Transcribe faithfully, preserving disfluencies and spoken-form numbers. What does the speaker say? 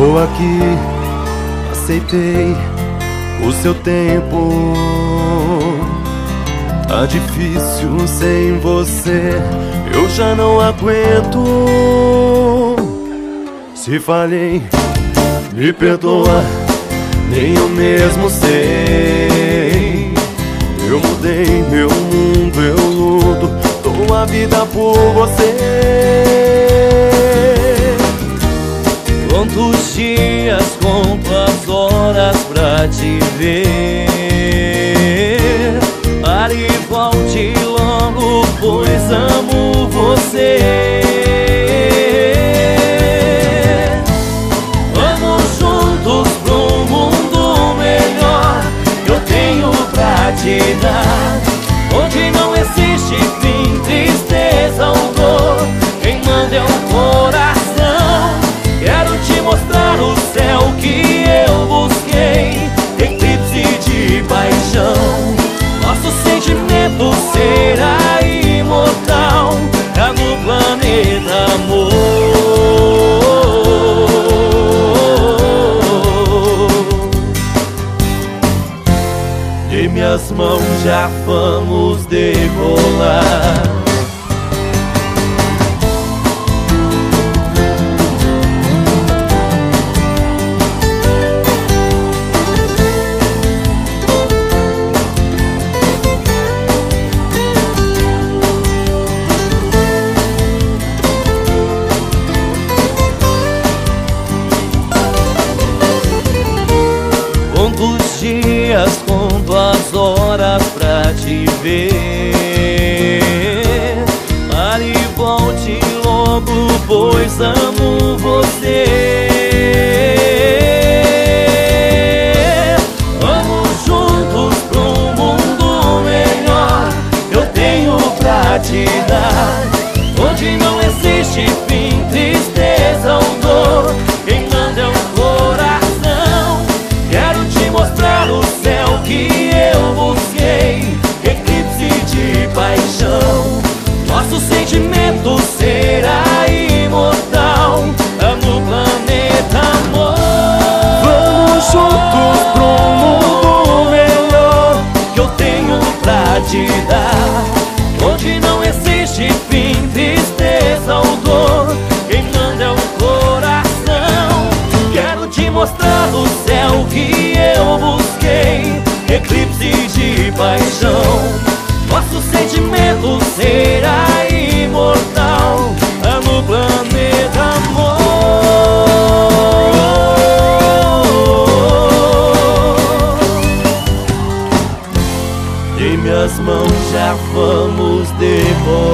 Estou aqui, aceitei o seu tempo. Tá difícil sem você, eu já não aguento. Se falhei, me perdoa, nem eu mesmo sei. Eu mudei meu mundo, eu luto, dou a vida por você. Quantos dias conto as horas pra te ver? Pare e volte logo, pois amo você. Vamos juntos pro mundo melhor que eu tenho pra te dar, onde não existe fim, tristeza ou dor. Quem manda é o coração. Quero te mostrar o céu que eu busquei, eclipse de paixão. Nosso sentimento será imortal, cá no planeta amor. Em minhas mãos já vamos decolar. Quantos dias conto as horas pra te ver? Pare e volte logo, pois amo você. Vamos juntos pro mundo melhor que eu tenho pra te dar, onde não existe fim, tristeza ou dor. Quem manda é o coração. Quero te mostrar o céu que eu busquei, eclipse de paixão. Nosso sentimento será imortal, no planeta amor. Vamos juntos pro mundo melhor que eu tenho pra te dar, onde não existe fim, tristeza ou dor. Quem manda é o coração. Quero te mostrar o céu que eu busquei, eclipse de paixão. Nosso sentimento será imortal, no planeta amor. Em minhas mãos já vamos decolar.